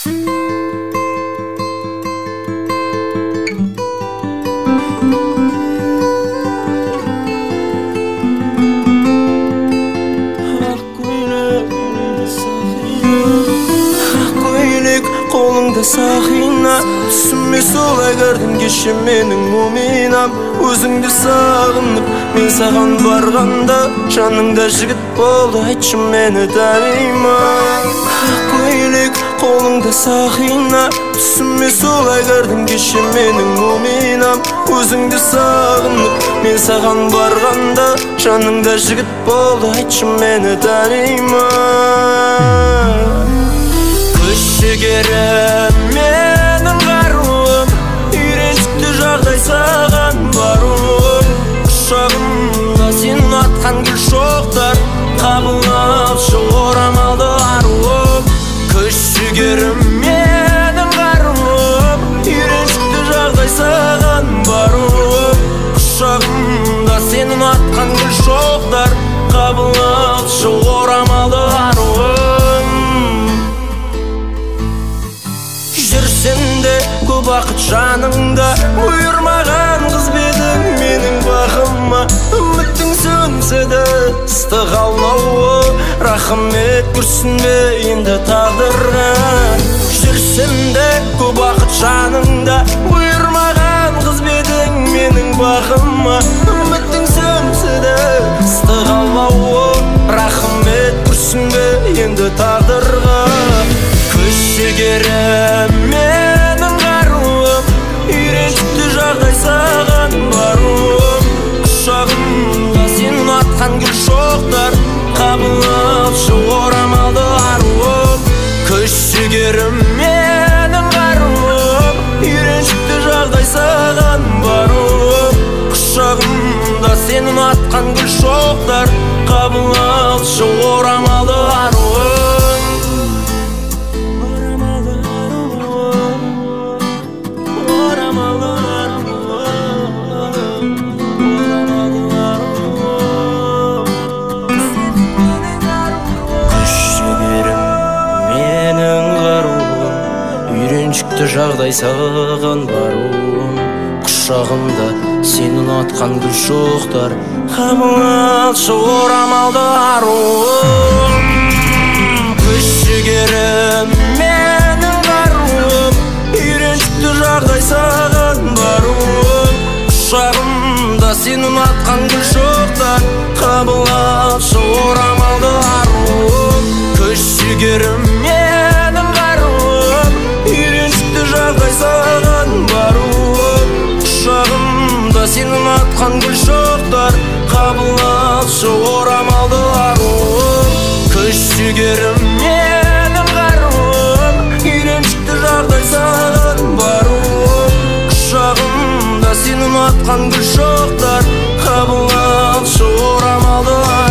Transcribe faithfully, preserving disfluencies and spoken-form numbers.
Қолыңда сақина, түсіме солай кірдім кеше менің муминам. Өзіңді сағынып, мен саған барғанда жаныңда жігіт болды, айтшы мені танима. Көйлек, қолыңда сақина, түсіме солай кірдім кеше менің муминам. Өзіңді сағынып, мен саған барғанда жаныңда жігіт болды, айтшы мені танима. Шегерім менің қаруым, үйреншікті жағдай саған баруым. Құшағымда сен атқан гүл шоқтар, қабыл алшы орамалды аруым. Күш жігерім менің қаруым, үйреншікті жағдай саған баруым. Құшағымда сен атқан гүл шоқтар, қабыл алшы орамалды аруым. Жүрсенде көп уақыт жаныңда, бұйырмаған қыз бедің менің бақыма. Үміттің сөнсе де ыстық аунауы, рахмет күрсінбе енді тағдырға. Жүрсенде көп уақыт жаныңда, бұйырмаған қыз бедің менің бақыма. Үміттің сөнсе де ыстық аунауы, рахмет күрсінбе енді тағдырға. Күш жігерім менің қаруым, үйреншікті жағдай саған баруым. Құшағымда сен атқан гүл шоқтар, қабыл алшы орамалды аруым. Күш жігерім менің қаруым, үйреншікті жағдай саған баруым. Құшағымда сен атқан гүл шоқтар, қабыл алшы орамалды аруым. Үйреншікті жағдай саған баруым. Құшағымда сен ұнатқан гүл шоқтар, қабыл алшы орамалды аруым. Күш жігерім менің қаруым, үйреншікті жағдай саған баруым. Құшағымда сен ұнатқан гүл шоқтар, қабыл алшы орамалды аруым. Күш жігерім менің қаруым, үйреншікті жағдай саған баруым. Құшағымда сен ұнатқан гүл шоқтар, қабыл алшы орамалды аруым. Күш жігерім менің қаруым, үйреншікті жағдай саған баруым. Құшағымда сен ұнатқан гүл шоқтар, қабыл алшы орамалды аруым.